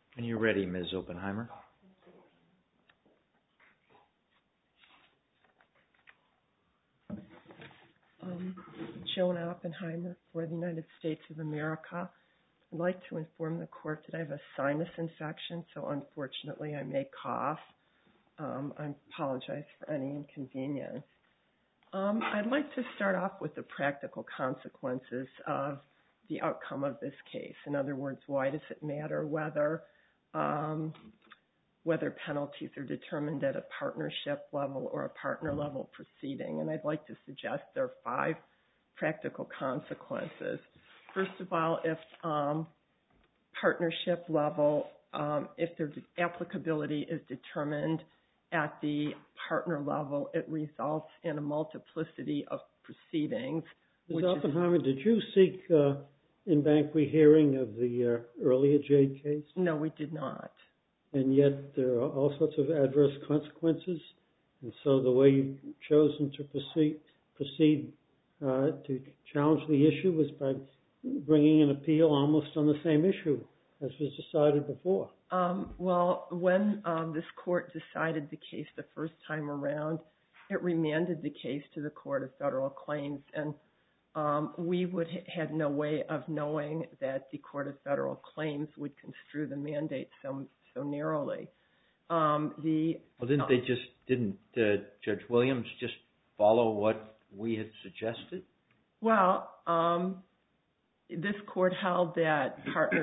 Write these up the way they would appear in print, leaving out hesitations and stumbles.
When you're ready, Ms. Oppenheimer. Joan Oppenheimer for the United States of America. I'd like to inform the court that I have a sinus infection, so unfortunately I may cough. I apologize for any inconvenience. I'd like to start off with the practical consequences of the outcome of this case. In other words, why does it matter whether penalties are determined at a partnership level or a partner level proceeding? And I'd like to suggest there are 5 practical consequences. First of all, if partnership level, if their applicability is determined at the partner level, it results in a multiplicity of proceedings. Ms. Oppenheimer, did you seek in-bank rehearing of the earlier Jade case? No, we did not. And yet there are all sorts of adverse consequences, and so the way you've chosen to proceed to challenge the issue was by bringing an appeal almost on the same issue as was decided before. Well, when this court decided the case the first time around, it remanded the case to the Court of Federal Claims, and we had no way of knowing that the Court of Federal Claims would construe the mandate so narrowly. Didn't Judge Williams just follow what we had suggested? Well, this court held that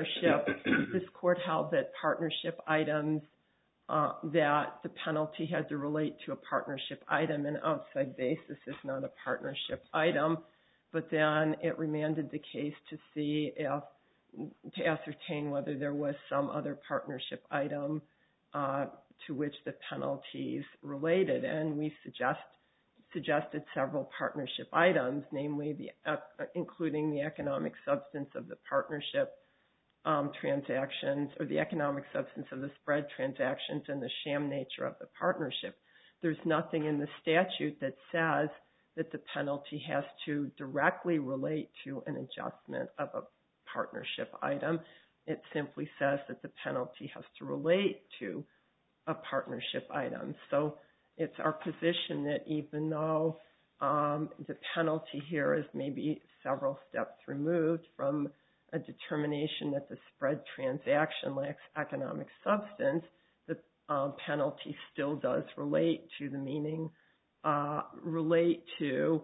partnership items, that the penalty had to relate to a partnership item, and outside basis is not a partnership item. But then it remanded the case to ascertain whether there was some other partnership item to which the penalties related, and we suggested several partnership items, namely including the economic substance of the partnership transactions, or the economic substance of the spread transactions, and the sham nature of the partnership. There's nothing in the statute that says that the penalty has to directly relate to an adjustment of a partnership item. It simply says that the penalty has to relate to a partnership item. So it's our position that even though the penalty here is maybe several steps removed from a determination that the spread transaction lacks economic substance, the penalty still does relate to the meaning, relate to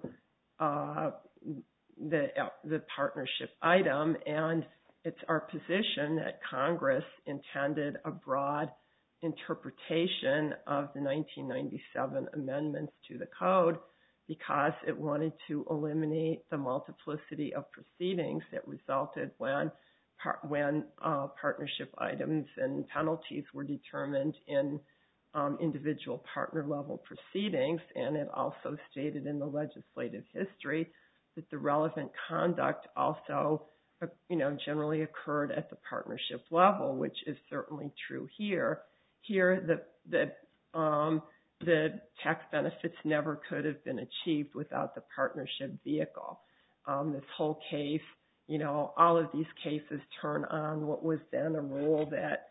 the partnership item, and it's our position that Congress intended a broad interpretation of the 1997 amendments to the code because it wanted to eliminate the multiplicity of proceedings that resulted when partnership items and penalties were determined in individual partner level proceedings. And it also stated in the legislative history that the relevant conduct also generally occurred at the partnership level, which is certainly true here. Here, the tax benefits never could have been achieved without the partnership vehicle. This whole case, all of these cases turn on what was then a rule that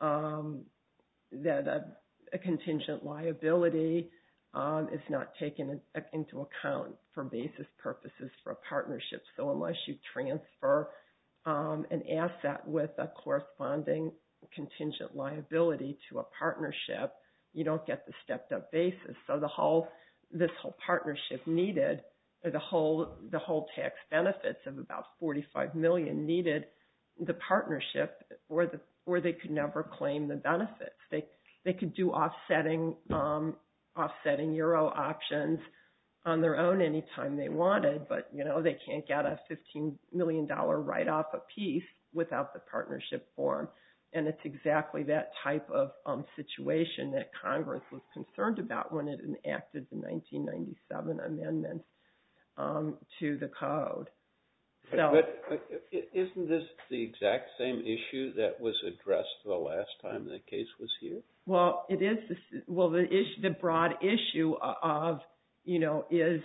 a contingent liability is not taken into account for basis purposes for a partnership. So unless you transfer an asset with a corresponding contingent liability to a partnership, you don't get the stepped up basis. So this whole partnership needed, or the whole tax benefits of about $45 million needed the partnership, or they could never claim the benefits. They could do offsetting euro options on their own anytime they wanted, but they can't get a $15 million write-off apiece without the partnership form. And it's exactly that type of situation that Congress was concerned about when it enacted the 1997 amendments to the code. But isn't this the exact same issue that was addressed the last time the case was here? Well, it is. The broad issue of is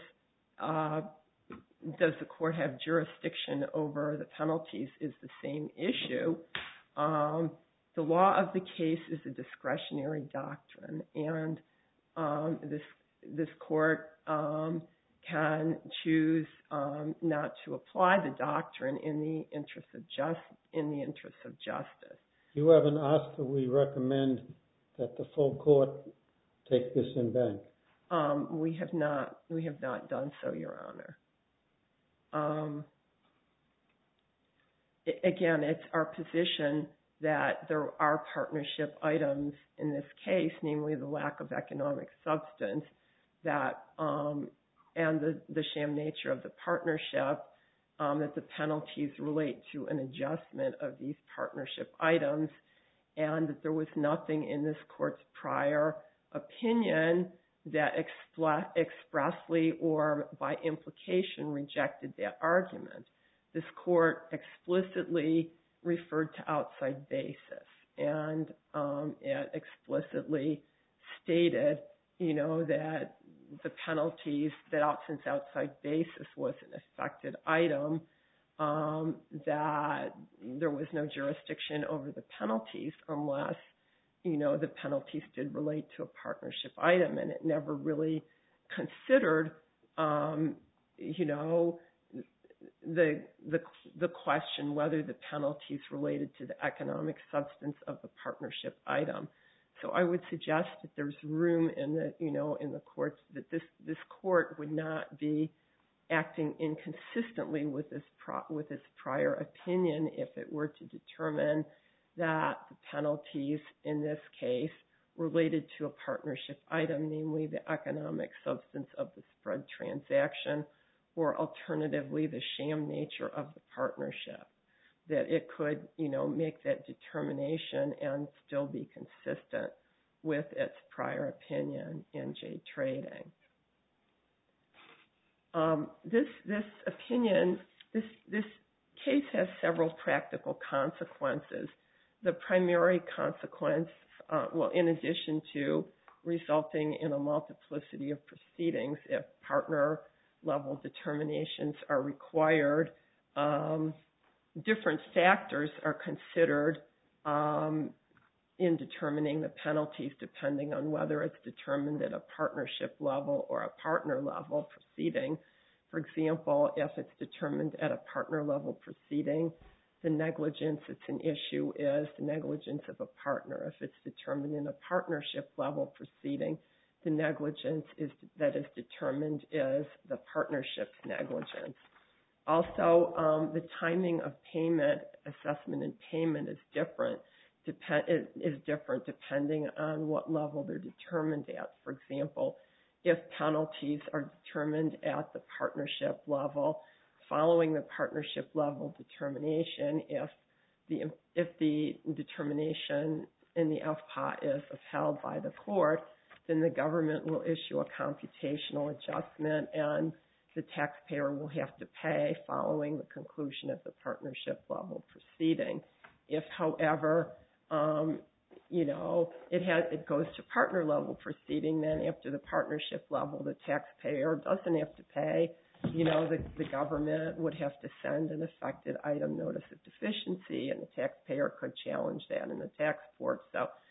does the court have jurisdiction over the penalties is the same issue. the law of the case is a discretionary doctrine, and this court can choose not to apply the doctrine in the interest of justice. You haven't asked that we recommend that the full court take this in bank. We have not done so, Your Honor. Again, it's our position that there are partnership items in this case, namely the lack of economic substance, that and the sham nature of the partnership, that the penalties relate to an adjustment of these partnership items, and that there was nothing in this court's prior opinion that expressly or by implication rejected that argument. This court explicitly referred to outside basis, and it explicitly stated, that the penalties, that since outside basis was an affected item, that there was no jurisdiction over the penalties unless, the penalties did relate to a partnership item, and it never really considered, the question whether the penalties related to the economic substance of the partnership item. So I would suggest that there's room in the courts that this court would not be acting inconsistently with its prior opinion if it were to determine that the penalties in this case related to a partnership item, namely the economic substance of the spread transaction, or alternatively the sham nature of the partnership, that it could, make that determination and still be consistent with its prior opinion in J Trading. This opinion, this case has several practical consequences. The primary consequence, in addition to resulting in a multiplicity of proceedings, if partner level determinations are required, different factors are considered in determining the penalties depending on whether it's determined at a partnership level or a partner level proceeding. For example, if it's determined at a partner level proceeding, the negligence that's an issue is the negligence of a partner. If it's determined in a partnership level proceeding, the negligence that is determined is the partnership's negligence. Also, the timing of payment, assessment and payment is different depending on what level they're determined at. For example, if penalties are determined at the partnership level, following the partnership level determination, if the determination in the FPA is upheld by the court, then the government will issue a computational adjustment and the taxpayer will have to pay following the conclusion of the partnership level proceeding. If, however, it goes to partner level proceeding, then after the partnership level, the taxpayer doesn't have to pay. The government would have to send an affected item notice of deficiency, and the taxpayer could challenge that in the tax court.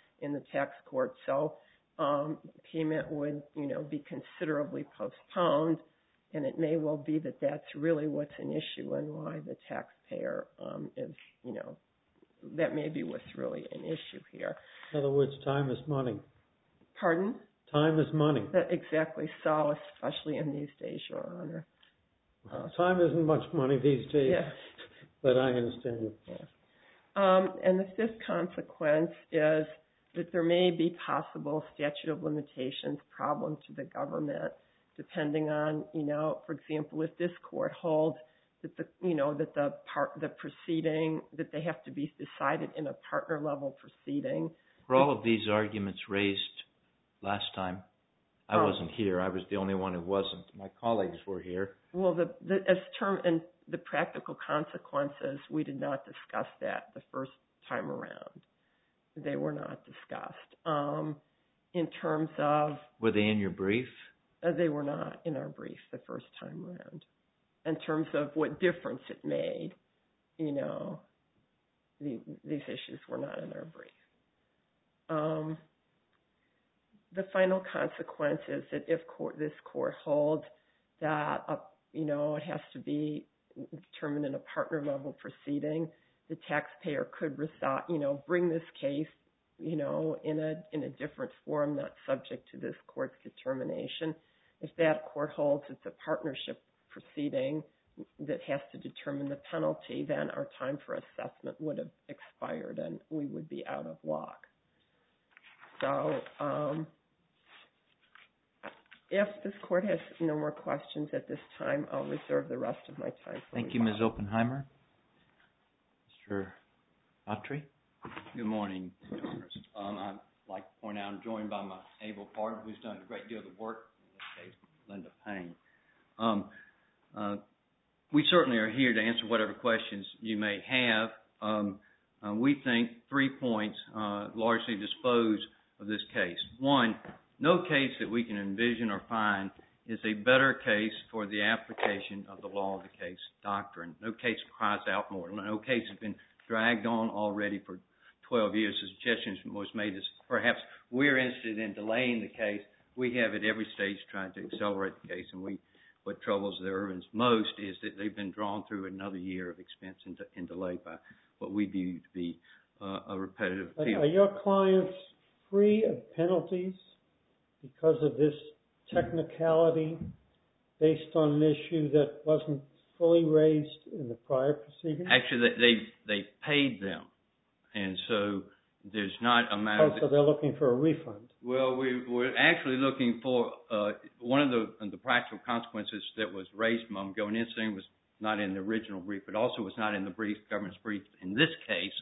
So payment would, be considerably postponed, and it may well be that that's really what's an issue and why the taxpayer is, that may be what's really an issue here. In other words, time is money. Pardon? Time is money. Exactly so, especially in these days, Your Honor. Time isn't much money these days, yeah. But I understand you. Yeah. And the fifth consequence is that there may be possible statute of limitations problem to the government, depending on, for example, if this court holds that the proceeding, that they have to be decided in a partner level proceeding. Were all of these arguments raised last time? I wasn't here. I was the only one who wasn't. My colleagues were here. Well, and the practical consequences, we did not discuss that the first time around. They were not discussed. In terms of... Were they in your brief? They were not in our brief the first time around. In terms of what difference it made, these issues were not in our brief. The final consequence is that if this court holds that it has to be determined in a partner level proceeding, the taxpayer could bring this case in a different form, not subject to this court's determination. If that court holds it's a partnership proceeding that has to determine the penalty, then our time for assessment would have expired and we would be out of luck. So if this court has no more questions at this time, I'll reserve the rest of my time. Thank you, Ms. Oppenheimer. Mr. Autry? Good morning, Your Honors. I'd like to point out I'm joined by my able partner who's done a great deal of the work, in this case, Linda Payne. We certainly are here to answer whatever questions you may have. We think 3 points largely dispose of this case. One, no case that we can envision or find is a better case for the application of the law of the case doctrine. No case cries out more. No case has been dragged on already for 12 years. The suggestion was made is perhaps we're interested in delaying the case. We have at every stage tried to accelerate the case, and what troubles the Irvins most is that they've been drawn through another year of expense and delay by what we view to be a repetitive appeal. Are your clients free of penalties because of this technicality based on an issue that wasn't fully raised in the prior proceedings? Actually, they paid them, and so there's not a matter of... so they're looking for a refund. Well, we're actually looking for one of the practical consequences that was raised a moment ago, and this thing was not in the original brief, but also was not in the government's brief in this case,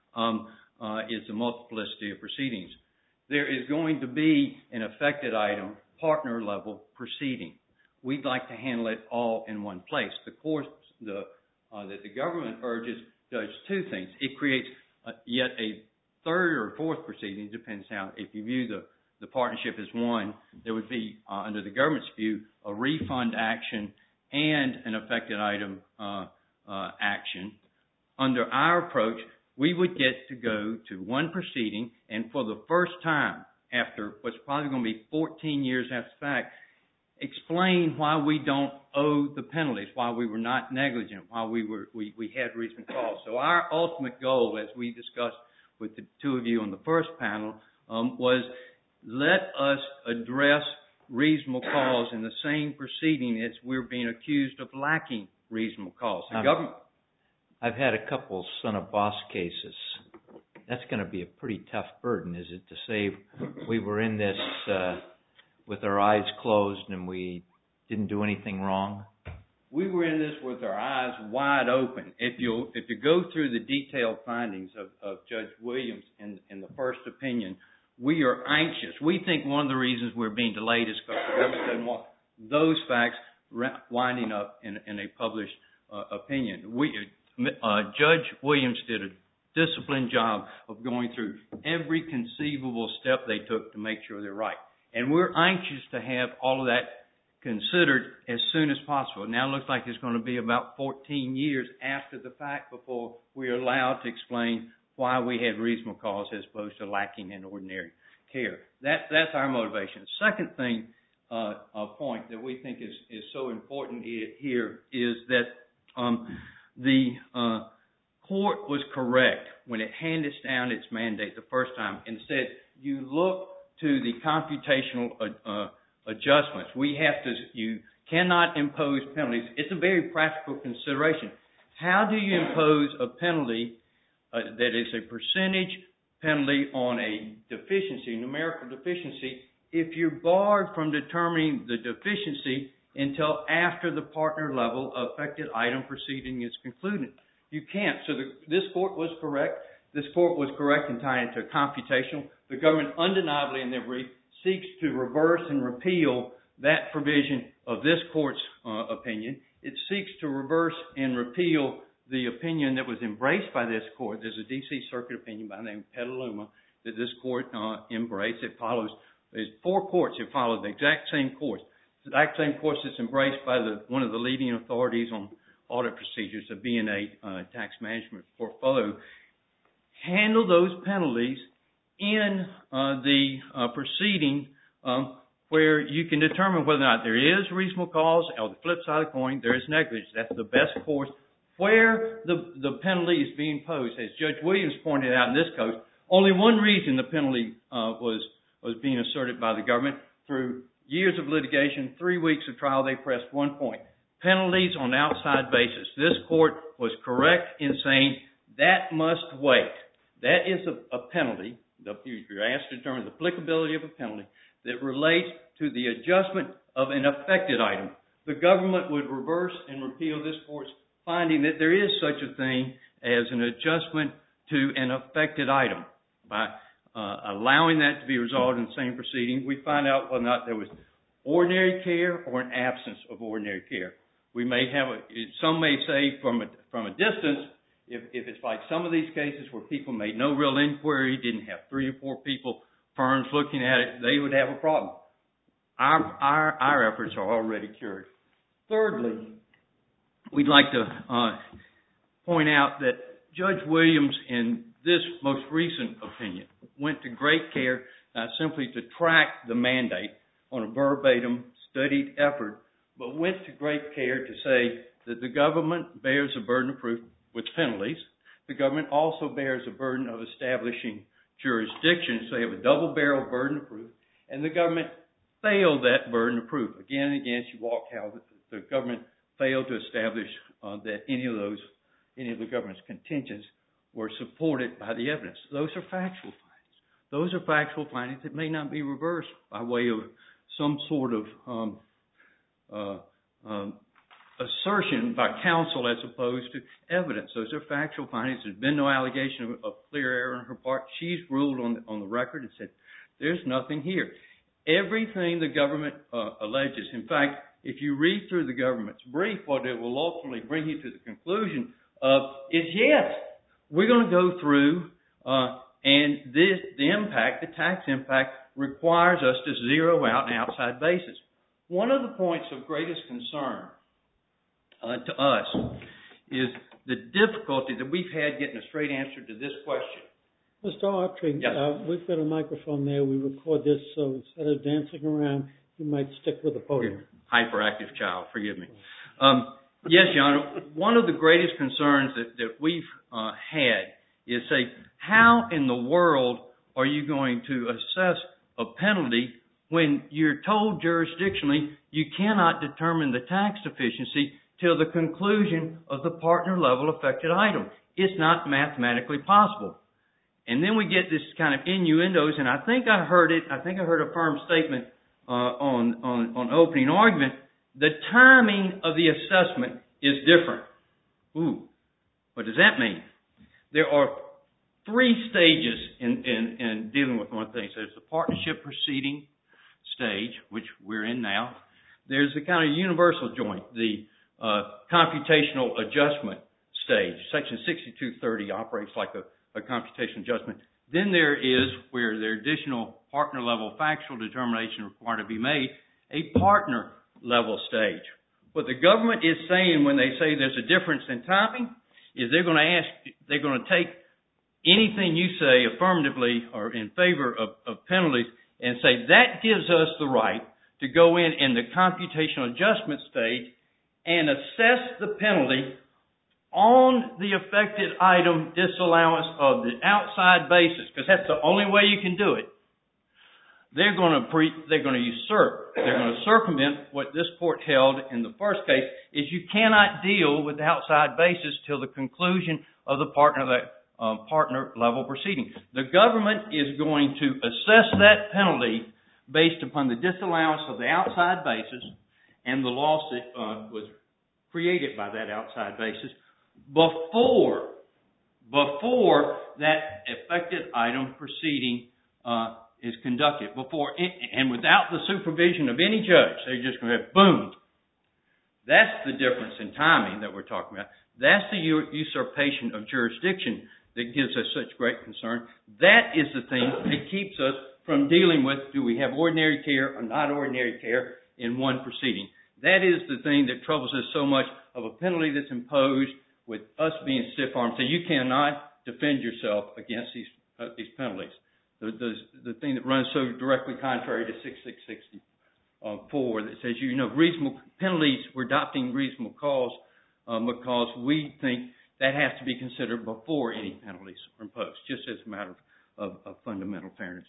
is the multiplicity of proceedings. There is going to be an affected item, partner level proceeding. We'd like to handle it all in one place. The course that the government urges does two things. It creates yet a third or fourth proceeding, depends how, if you view the partnership as one, there would be, under the government's view, a refund action and an affected item action. Under our approach, we would get to go to one proceeding, and for the first time, after what's probably going to be 14 years after the fact, explain why we don't owe the penalties, why we were not negligent, why we had reasonable cause. So our ultimate goal, as we discussed with the two of you on the first panel, was let us address reasonable cause in the same proceeding as we're being accused of lacking reasonable cause. The government... I've had a couple son of boss cases. That's going to be a pretty tough burden, is it, to say we were in this with our eyes closed and we didn't do anything wrong? We were in this with our eyes wide open. If you go through the detailed findings of Judge Williams in the first opinion, we are anxious. We think one of the reasons we're being delayed is because the government doesn't want those facts winding up in a published opinion. Judge Williams did a disciplined job of going through every conceivable step they took to make sure they're right. And we're anxious to have all of that considered as soon as possible. Now it looks like it's going to be about 14 years after the fact before we are allowed to explain why we had reasonable cause as opposed to lacking in ordinary care. That's our motivation. The second thing, a point that we think is so important here is that the court was correct when it handed down its mandate the first time and said, you look to the computational adjustments. You cannot impose penalties. It's a very practical consideration. How do you impose a penalty that is a percentage penalty on a deficiency, numerical deficiency, if you're barred from determining the deficiency until after the partner level affected item proceeding is concluded? You can't. So this court was correct. This court was correct in tying it to computational. The government undeniably in their brief seeks to reverse and repeal that provision of this court's opinion. It seeks to reverse and repeal the opinion that was embraced by this court. There's a D.C. Circuit opinion by the name of Petaluma that this court embraced. It follows, there's 4 courts that follow the exact same course. The exact same course that's embraced by one of the leading authorities on audit procedures, the B&A Tax Management Portfolio. handle those penalties in the proceeding where you can determine whether or not there is reasonable cause, or the flip side of the coin, there is negligence. That's the best course. Where the penalty is being posed, as Judge Williams pointed out in this case, only one reason the penalty was being asserted by the government. Through years of litigation, 3 weeks of trial, they pressed one point: penalties on an outside basis. This court was correct in saying that must wait. That is a penalty. You're asked to determine the applicability of a penalty that relates to the adjustment of an affected item. The government would reverse and repeal this court's finding that there is such a thing as an adjustment to an affected item. By allowing that to be resolved in the same proceeding, we find out whether or not there was ordinary care or an absence of ordinary care. We may have some may say from a distance, if it's like some of these cases where people made no real inquiry, didn't have 3 or 4 firms looking at it, they would have a problem. Our efforts are already cured. Thirdly, we'd like to point out that Judge Williams, in this most recent opinion, went to great care simply to track the mandate on a verbatim studied effort, but went to great care to say that the government bears a burden of proof with penalties. The government also bears a burden of establishing jurisdiction, so they have a double-barrel burden of proof, and the government failed that burden of proof. Again and again, she walked how the government failed to establish that any of the government's contentions were supported by the evidence. Those are factual findings. Those are factual findings that may not be reversed by way of some sort of assertion by counsel as opposed to evidence. Those are factual findings. There's been no allegation of clear error on her part. She's ruled on the record and said, there's nothing here. Everything the government alleges, in fact, if you read through the government's brief, what it will ultimately bring you to the conclusion of is, yes, we're going to go through and the tax impact requires us to zero out an outside basis. One of the points of greatest concern to us is the difficulty that we've had getting a straight answer to this question. Mr. Autry, yes. We've got a microphone there. We record this, so instead of dancing around, you might stick with the podium. Hyperactive child, forgive me. Yes, Your Honor, one of the greatest concerns that we've had is, say, how in the world are you going to assess a penalty when you're told jurisdictionally you cannot determine the tax deficiency till the conclusion of the partner level affected item? It's not mathematically possible. And then we get this kind of innuendos, and I think I heard a firm statement on opening argument. The timing of the assessment is different. Ooh, what does that mean? There are 3 stages in dealing with one thing. So there's the partnership proceeding stage, which we're in now. There's the kind of universal joint, the computational adjustment stage. Section 6230 operates like a computational adjustment. Then there is where there are additional partner level factual determination required to be made, a partner level stage. What the government is saying when they say there's a difference in timing is they're going to take anything you say affirmatively or in favor of penalties and say that gives us the right to go in the computational adjustment stage and assess the penalty on the affected item disallowance of the outside basis, because that's the only way you can do it. They're going to usurp. They're going to circumvent what this court held in the first case is you cannot deal with the outside basis till the conclusion of the partner level proceeding. The government is going to assess that penalty based upon the disallowance of the outside basis and the loss that was created by that outside basis before that affected item proceeding is conducted, and without the supervision of any judge. They're just going to have boom. That's the difference in timing that we're talking about. That's the usurpation of jurisdiction that gives us such great concern. That is the thing that keeps us from dealing with, do we have ordinary care or not ordinary care in one proceeding. That is the thing that troubles us so much of a penalty that's imposed with us being stiff-armed. So you cannot defend yourself against these penalties. The thing that runs so directly contrary to 6664 that says, reasonable penalties, we're adopting reasonable cause because we think that has to be considered before any penalties are imposed, just as a matter of fundamental fairness.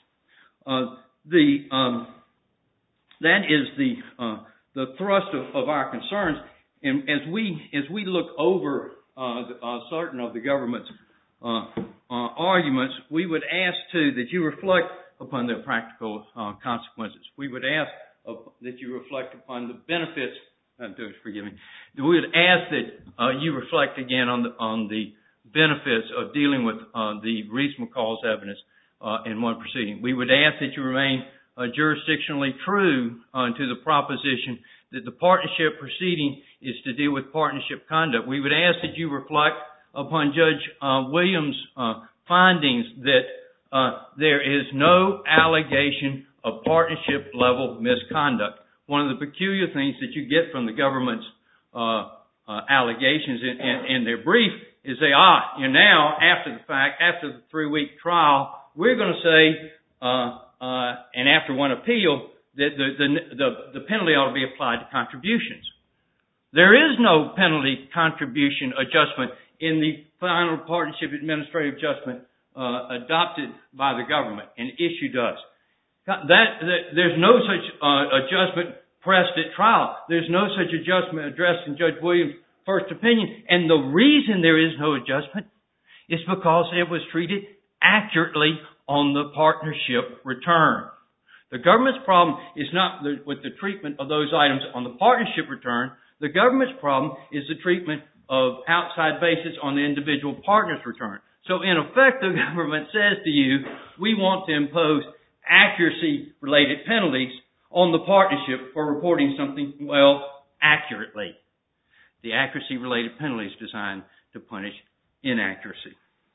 That is the thrust of our concerns. And as we look over certain of the government's arguments, we would ask too that you reflect upon the practical consequences. We would ask that you reflect upon the benefits. Forgive me. We would ask that you reflect again on the benefits of dealing with the reasonable cause evidence in one proceeding. We would ask that you remain jurisdictionally true to the proposition that the partnership proceeding is to deal with partnership conduct. We would ask that you reflect upon Judge Williams' findings that there is no allegation of partnership level misconduct. One of the peculiar things that you get from the government's allegations in their brief is they, now after the fact, after the 3-week trial, we're going to say, and after one appeal, that the penalty ought to be applied to contributions. There is no penalty contribution adjustment in the final partnership administrative adjustment adopted by the government and issued us. There's no such adjustment pressed at trial. There's no such adjustment addressed in Judge Williams' first opinion. And the reason there is no adjustment is because it was treated accurately on the partnership return. The government's problem is not with the treatment of those items on the partnership return. The government's problem is the treatment of outside basis on the individual partner's return. So in effect, the government says to you, we want to impose accuracy-related penalties on the partnership for reporting something, accurately. The accuracy-related penalty is designed to punish inaccuracy.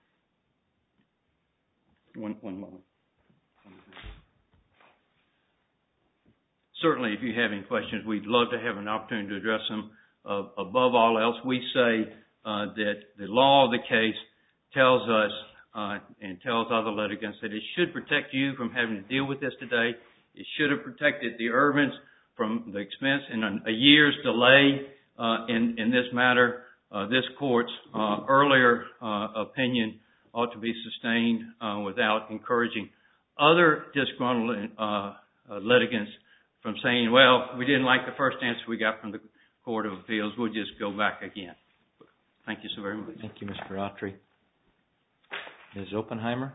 One moment. Certainly, if you have any questions, we'd love to have an opportunity to address them. Above all else, we say that the law of the case tells us and tells other litigants that it should protect you from having to deal with this today. It should have protected the Irvins from the expense and a year's delay in this matter. This court's earlier opinion ought to be sustained without encouraging other disgruntled litigants from saying, we didn't like the first answer we got from the Court of Appeals. We'll just go back again. Thank you so very much. Thank you, Mr. Autry. Ms. Oppenheimer?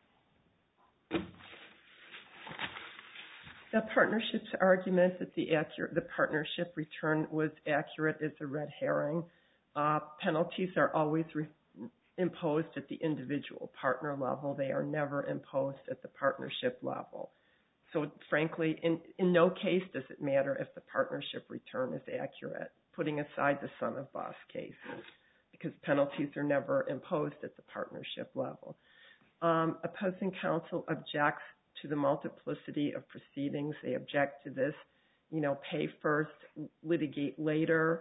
The partnership's argument that the partnership return was accurate is a red herring. Penalties are always imposed at the individual partner level. They are never imposed at the partnership level. So frankly, in no case does it matter if the partnership return is accurate, putting aside the son of boss cases, because penalties are never imposed at the partnership level. Opposing counsel objects to the multiplicity of proceedings. They object to this, pay first, litigate later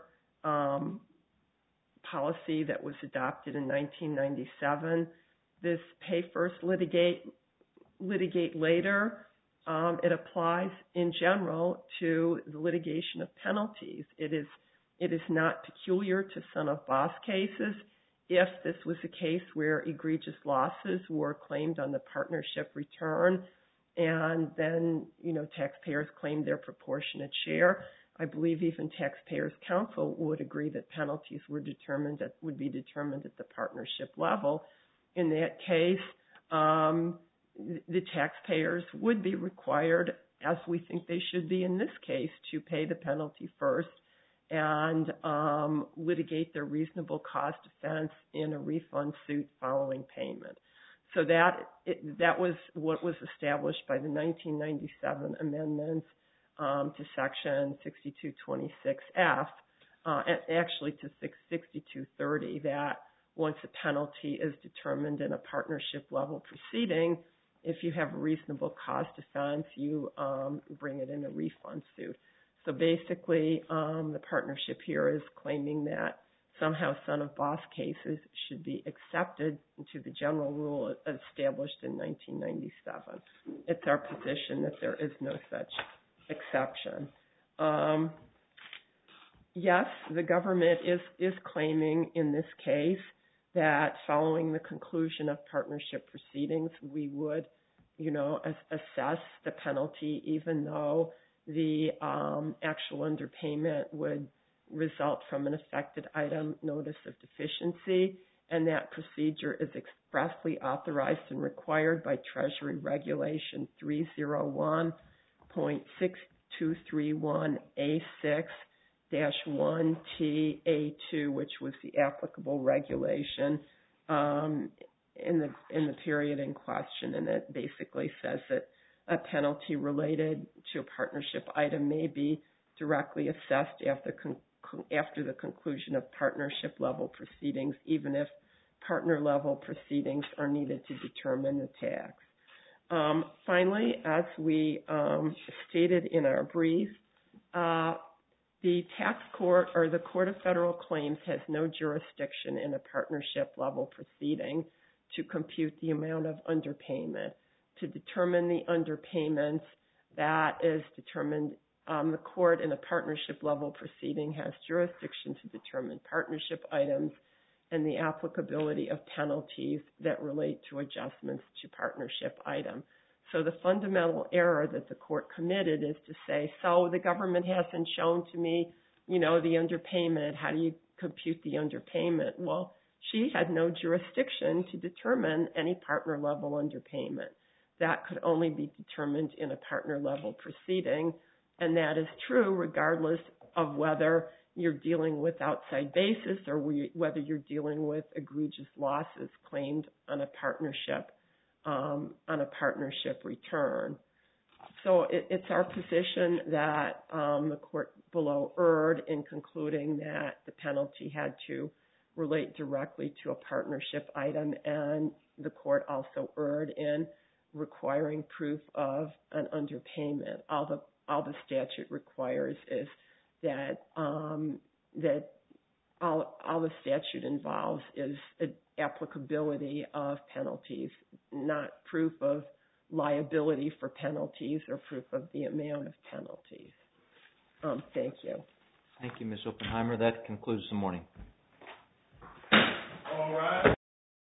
policy that was adopted in 1997. This pay first, litigate later, it applies in general to the litigation of penalties. It is not peculiar to son of boss cases. If this was a case where egregious losses were claimed on the partnership return and then, taxpayers claimed their proportionate share, I believe even taxpayers' counsel would agree that penalties would be determined at the partnership level. In that case, the taxpayers would be required, as we think they should be in this case, to pay the penalty first and litigate their reasonable cost defense in a refund suit following payment. So that was what was established by the 1997 amendments to Section 6226F, actually to 6230, that once a penalty is determined in a partnership level proceeding, if you have a reasonable cost defense, you bring it in a refund suit. So basically, the partnership here is claiming that somehow son-of-boss cases should be accepted into the general rule established in 1997. It's our position that there is no such exception. Yes, the government is claiming in this case that following the conclusion of partnership proceedings, we would, assess the penalty even though the actual underpayment would result from an affected item notice of deficiency, and that procedure is expressly authorized and required by Treasury Regulation 301.6231A6-1TA2, which was the applicable regulation in the period in question, and it basically says that a penalty related to a partnership item may be directly assessed after the conclusion of partnership level proceedings, even if partner level proceedings are needed to determine the tax. Finally, as we stated in our brief, the tax court or the Court of Federal Claims has no jurisdiction in a partnership level proceeding to compute the amount of underpayment. To determine the underpayments, that is determined, the court in a partnership level proceeding has jurisdiction to determine partnership items and the applicability of penalties that relate to adjustments to partnership item. So the fundamental error that the court committed is to say, so the government hasn't shown to me, the underpayment. How do you compute the underpayment? Well, she had no jurisdiction to determine any partner level underpayment. That could only be determined in a partner level proceeding, and that is true regardless of whether you're dealing with outside basis or whether you're dealing with egregious losses claimed on a partnership return. So it's our position that the court below erred in concluding that the penalty had to relate directly to a partnership item, and the court also erred in requiring proof of an underpayment. All the statute requires is that all the statute involves is applicability of penalties, not proof of liability for penalties or proof of the amount of penalties. Thank you. Thank you, Ms. Oppenheimer. That concludes the morning. All right.